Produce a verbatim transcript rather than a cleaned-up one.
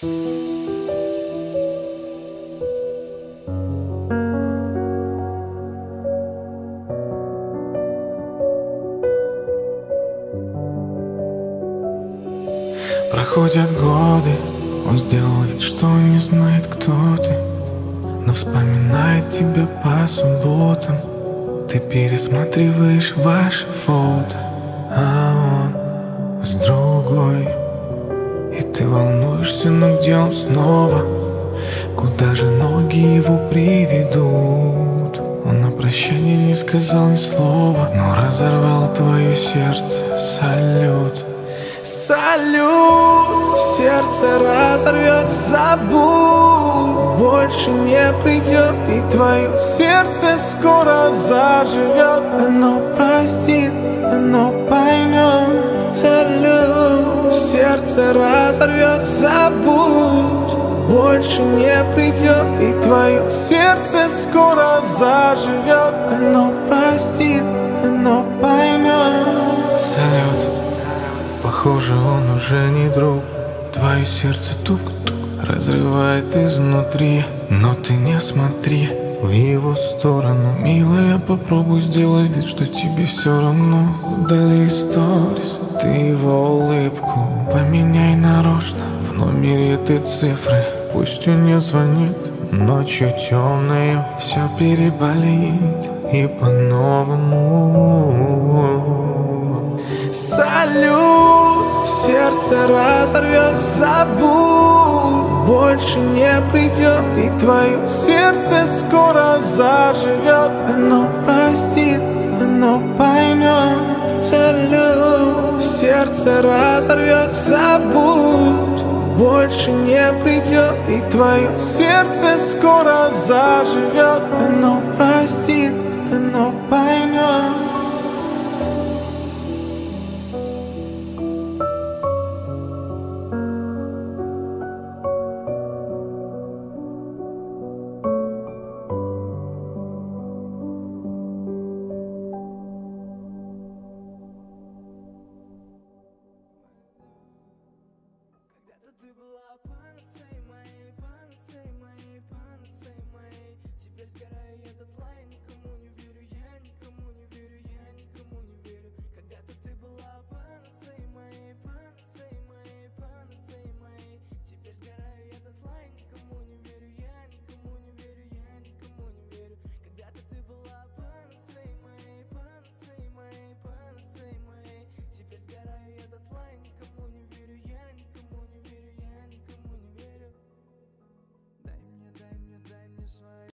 Проходят годы, он сделал вид, что не знает, кто ты, но вспоминает тебя по субботам. Ты пересматриваешь ваши фото, а он с другой. И ты волнуешься, но где он снова? Куда же ноги его приведут? Он на прощание не сказал ни слова, но разорвал твое сердце. Салют. Салют, сердце разорвет, забудь, больше не придет, и твое сердце скоро заживет. Оно простит, оно поймет. Салют, сердце разорвет, забудь, больше не придет, и твое сердце скоро заживет. Оно простит, оно поймет. Салют. Похоже, он уже не друг. Твое сердце тук-тук разрывает изнутри. Но ты не смотри в его сторону, милая, попробуй сделай вид, что тебе все равно. Удали сторис, ты его улыбку поменяй нарочно. В номере ты цифры, пусть он не звонит. Ночью темною все переболит и по-новому. Салют, сердце разорвет, забудь, больше не придет, и твое сердце скоро заживет. Оно простит, оно поймет. Салют, сердце разорвет, забудь, больше не придет, и твое сердце скоро заживет. Оно простит, оно поймет. Ты была панацеей моей, панацеей моей, панацеей моей. Теперь сгораю я дотла, я никому не вижу.